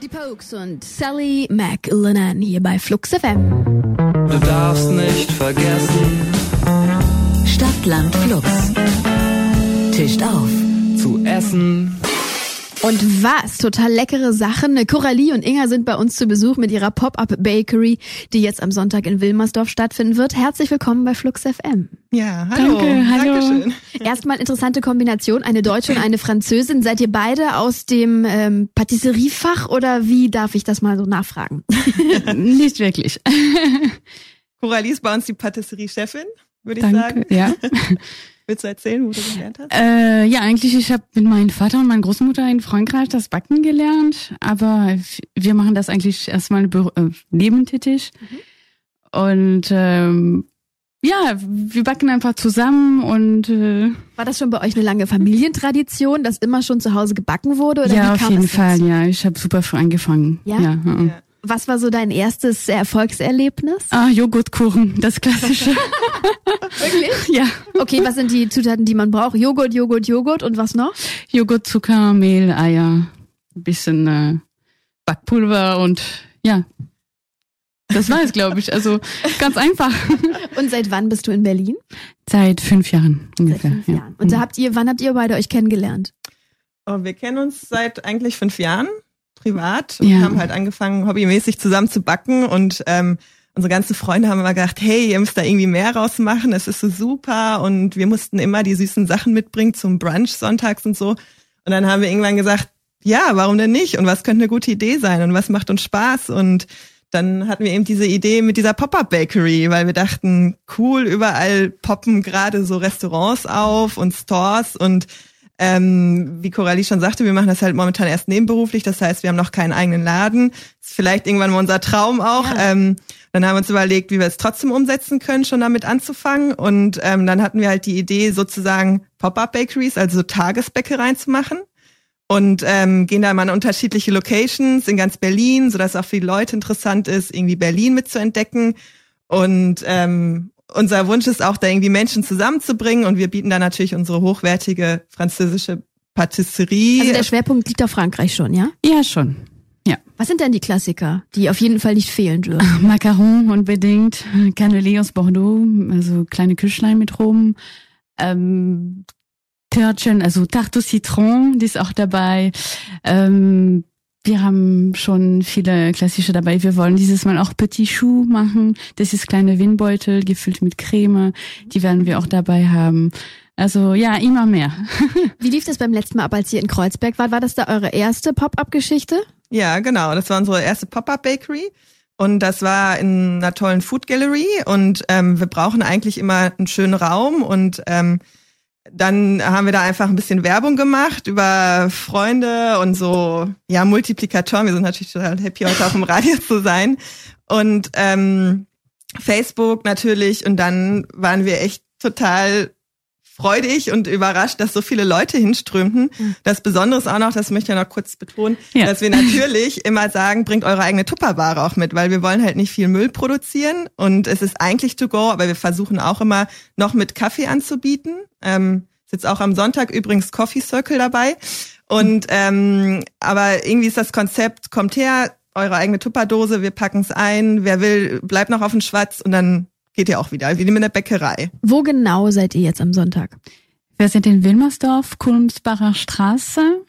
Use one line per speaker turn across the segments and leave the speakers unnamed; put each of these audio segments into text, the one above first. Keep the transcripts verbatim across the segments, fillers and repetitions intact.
Die Pokes und Sally McLennan hier bei Flux F M.
Du darfst nicht vergessen.
Stadtland Flux. Tischt auf.
Zu essen.
Und was? Total leckere Sachen. Coralie und Inga sind bei uns zu Besuch mit ihrer Pop-Up-Bakery, die jetzt am Sonntag in Wilmersdorf stattfinden wird. Herzlich willkommen bei Flux F M.
Ja, hallo.
Danke, hallo.
Dankeschön.
Erstmal interessante Kombination, eine Deutsche und eine Französin. Seid ihr beide aus dem ähm, Patisseriefach oder wie darf ich das mal so nachfragen?
Nicht wirklich.
Coralie ist bei uns die Patisserie-Chefin, würde ich
Danke,
sagen.
Ja.
Willst du erzählen, wo du gelernt hast?
Äh, ja, eigentlich, ich habe mit meinem Vater und meiner Großmutter in Frankreich das Backen gelernt, aber wir machen das eigentlich erstmal äh, nebentätig. Mhm. Und ähm, ja, wir backen einfach zusammen und äh,
war das schon bei euch eine lange Familientradition, dass immer schon zu Hause gebacken wurde? Oder
ja,
wie
auf
kam
jeden
es
Fall,
dazu?
ja. Ich habe super früh angefangen.
Ja?
Ja, ja.
Ja.
Was war so dein erstes Erfolgserlebnis?
Ah, Joghurtkuchen, das Klassische.
Wirklich?
Ja.
Okay, was sind die Zutaten, die man braucht? Joghurt, Joghurt, Joghurt und was noch?
Joghurt, Zucker, Mehl, Eier, ein bisschen äh, Backpulver und ja, das war es, glaube ich. Also ganz einfach.
Und seit wann bist du in Berlin?
Seit fünf Jahren ungefähr.
Seit fünf
ja.
Jahren. Und da habt ihr, wann habt ihr beide euch kennengelernt?
Oh, wir kennen uns seit eigentlich fünf Jahren privat und
Ja.
haben halt angefangen, hobbymäßig zusammen zu backen und ähm, unsere ganzen Freunde haben immer gedacht, hey, ihr müsst da irgendwie mehr rausmachen, es ist so super und wir mussten immer die süßen Sachen mitbringen zum Brunch sonntags und so. Und dann haben wir irgendwann gesagt, ja, warum denn nicht? Und was könnte eine gute Idee sein? Und was macht uns Spaß? Und dann hatten wir eben diese Idee mit dieser Pop-Up-Bakery, weil wir dachten, cool, überall poppen gerade so Restaurants auf und Stores und ähm, wie Coralie schon sagte, wir machen das halt momentan erst nebenberuflich, das heißt, wir haben noch keinen eigenen Laden. Das ist vielleicht irgendwann mal unser Traum auch.
Ja.
Ähm, dann haben wir uns überlegt, wie wir es trotzdem umsetzen können, schon damit anzufangen. Und ähm, dann hatten wir halt die Idee, sozusagen Pop-Up-Bakeries, also so Tagesbäckereien zu machen. Und ähm, gehen da immer an unterschiedliche Locations in ganz Berlin, sodass auch für die Leute interessant ist, irgendwie Berlin mitzuentdecken. Und ähm, unser Wunsch ist auch, da irgendwie Menschen zusammenzubringen. Und wir bieten da natürlich unsere hochwertige französische Patisserie.
Also der Schwerpunkt liegt auf Frankreich schon, ja?
Ja, schon. Ja.
Was sind denn die Klassiker, die auf jeden Fall nicht fehlen dürfen?
Macaron unbedingt, Cannelé aus Bordeaux, also kleine Küchlein mit rum. Ähm, Törtchen, also Tarte au Citron, die ist auch dabei. Ähm, wir haben schon viele klassische dabei. Wir wollen dieses Mal auch Petit Chou machen. Das ist kleine Windbeutel, gefüllt mit Creme. Die werden wir auch dabei haben. Also ja, immer mehr.
Wie lief das beim letzten Mal ab, als ihr in Kreuzberg wart? War das da eure erste Pop-Up-Geschichte?
Ja, genau. Das war unsere erste Pop-Up-Bakery. Und das war in einer tollen Food Gallery. Und ähm, wir brauchen eigentlich immer einen schönen Raum. Und ähm, dann haben wir da einfach ein bisschen Werbung gemacht über Freunde und so, ja, Multiplikatoren. Wir sind natürlich total happy, heute auch im Radio zu sein. Und ähm, Facebook natürlich. Und dann waren wir echt total freudig und überrascht, dass so viele Leute hinströmten. Das Besondere ist auch noch, das möchte ich ja noch kurz betonen,
Ja.
dass wir natürlich immer sagen, bringt eure eigene Tupperware auch mit, weil wir wollen halt nicht viel Müll produzieren und es ist eigentlich to go, aber wir versuchen auch immer noch mit Kaffee anzubieten. Ähm, ist jetzt auch am Sonntag übrigens Coffee Circle dabei. Und ähm, aber irgendwie ist das Konzept, kommt her, eure eigene Tupperdose, wir packen es ein, wer will, bleibt noch auf den Schwatz und dann geht ihr auch wieder, wie in der Bäckerei.
Wo genau seid ihr jetzt am Sonntag?
Wir sind in Wilmersdorf, Kulmsbacher Straße,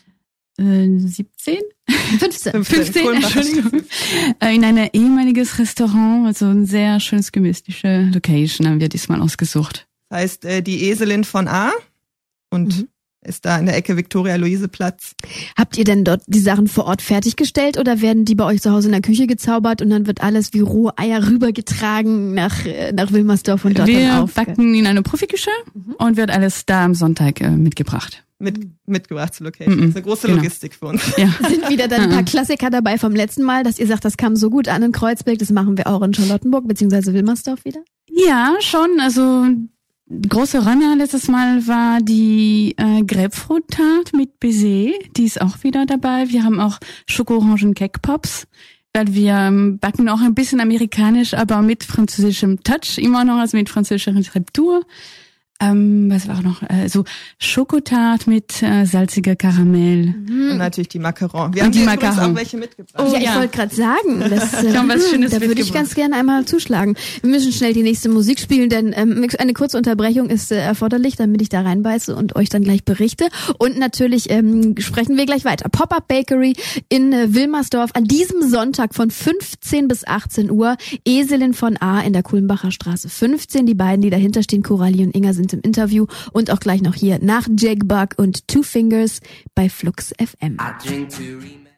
äh, siebzehn?
fünfzehn.
fünfzehn,
Kulmbacher
Entschuldigung. Äh, In ein ehemaliges Restaurant, also ein sehr schönes gemütliche Location haben wir diesmal ausgesucht.
Das heißt, äh, die Eselin von A und
Mhm.
ist da in der Ecke Viktoria-Luise-Platz.
Habt ihr denn dort die Sachen vor Ort fertiggestellt oder werden die bei euch zu Hause in der Küche gezaubert und dann wird alles wie rohe Eier rübergetragen nach, äh, nach Wilmersdorf und dort dann
Wir
auf?
backen in eine Profiküche
Mhm.
und wird alles da am Sonntag äh, mitgebracht.
Mit, mitgebracht zur Location.
Mhm.
Das ist eine große
Genau.
Logistik für uns.
Ja.
Sind wieder dann ein paar Klassiker dabei vom letzten Mal, dass ihr sagt, das kam so gut an in Kreuzberg, das machen wir auch in Charlottenburg bzw. Wilmersdorf wieder?
Ja, schon. Also große Renner letztes Mal war die äh, Grapefruit-Tarte mit Baiser. Die ist auch wieder dabei. Wir haben auch Schoko-Orangen-Cake-Pops, weil wir ähm, backen auch ein bisschen amerikanisch, aber mit französischem Touch immer noch, also mit französischer Rezeptur. Ähm, was war noch? Äh, so Schokotart mit äh, salziger Karamell.
Mhm. Und natürlich die Macarons. Wir
Und
haben
die
dir
Macarons.
übrigens auch welche mitgebracht.
Oh, ja,
ja.
ich wollte gerade sagen, das, äh,
Wir haben was Schönes
da würde ich
mitgebracht.
ganz gerne einmal zuschlagen. Wir müssen schnell die nächste Musik spielen, denn ähm, eine kurze Unterbrechung ist äh, erforderlich, damit ich da reinbeiße und euch dann gleich berichte. Und natürlich ähm, sprechen wir gleich weiter. Pop-Up Bakery in äh, Wilmersdorf an diesem Sonntag von fünfzehn bis achtzehn Uhr. Eselin von A in der Kulmbacher Straße fünfzehn. Die beiden, die dahinter stehen, Coralie und Inga, sind im Interview. Und auch gleich noch hier nach Jake Bugg und Two Fingers bei Flux F M.
I drink to remember.